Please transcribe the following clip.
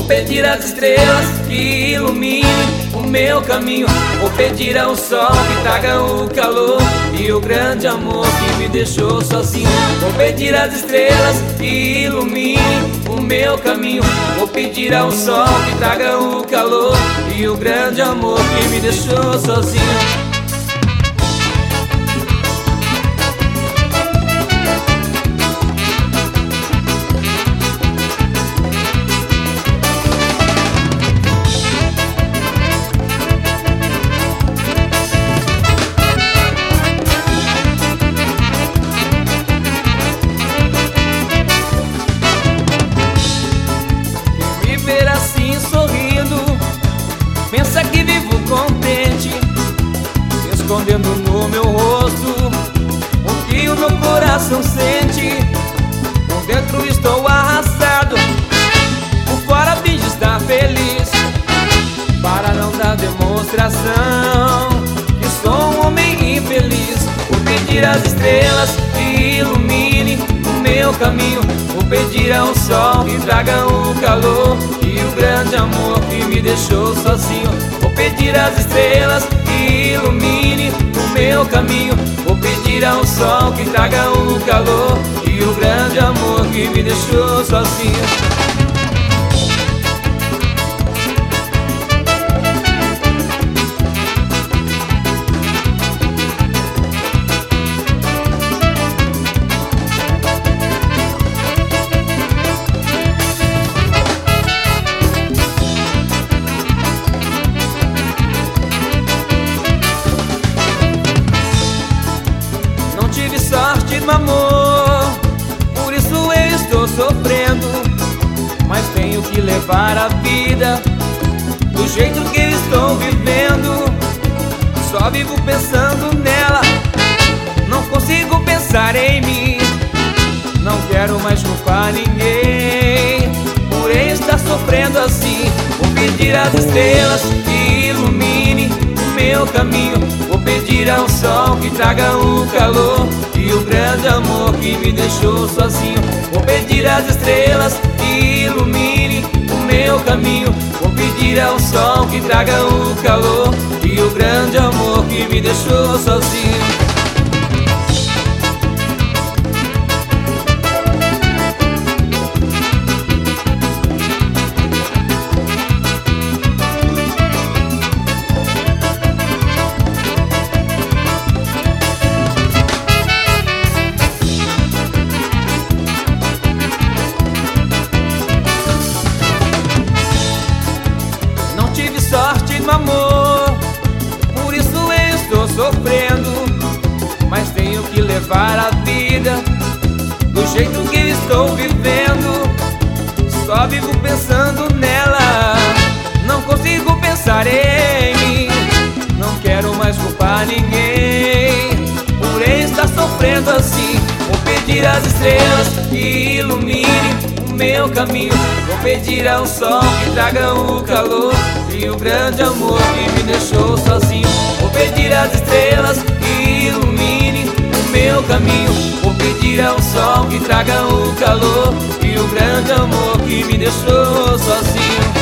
pedir às estrelas que iluminem o meu caminho. Vou pedir ao sol que traga o calor e o grande amor que me deixou sozinho. Vou pedir às estrelas que iluminem o meu caminho. Vou pedir ao sol que traga o calor e o grande amor que me deixou sozinho. Assim sorrindo, pensa que vivo contente, escondendo no meu rosto o que o meu coração sente. Por dentro estou arrasado, por fora finge estar feliz, para não dar demonstração que sou um homem infeliz. Vou pedir às estrelas que iluminem o meu caminho. Vou pedir ao sol que traga o calor e o grande amor que me deixou sozinho. Vou pedir às estrelas que iluminem o meu caminho. Vou pedir ao sol que traga o calor e o grande amor que me deixou sozinho. Tive sorte no amor, por isso eu estou sofrendo, mas tenho que levar a vida do jeito que eu estou vivendo. Só vivo pensando nela, não consigo pensar em mim. Não quero mais culpar ninguém por eu estar sofrendo assim. Vou pedir às estrelas que iluminem o meu caminho. Vou pedir ao sol que traga o calor e o grande amor que me deixou sozinho. Vou pedir às estrelas que iluminem o meu caminho. Vou pedir ao sol que traga o calor e o grande amor que me deixou sozinho. Tive sorte no amor, por isso eu estou sofrendo, mas tenho que levar a vida do jeito que eu estou vivendo. Só vivo pensando nela, não consigo pensar em mim. Não quero mais culpar ninguém por eu estar sofrendo assim. Vou pedir às estrelas que iluminem o meu caminho. Vou pedir ao sol que traga o calor e o grande amor que me deixou sozinho. Vou pedir às estrelas que iluminem o meu caminho. Vou pedir ao sol que traga o calor e o grande amor que me deixou sozinho.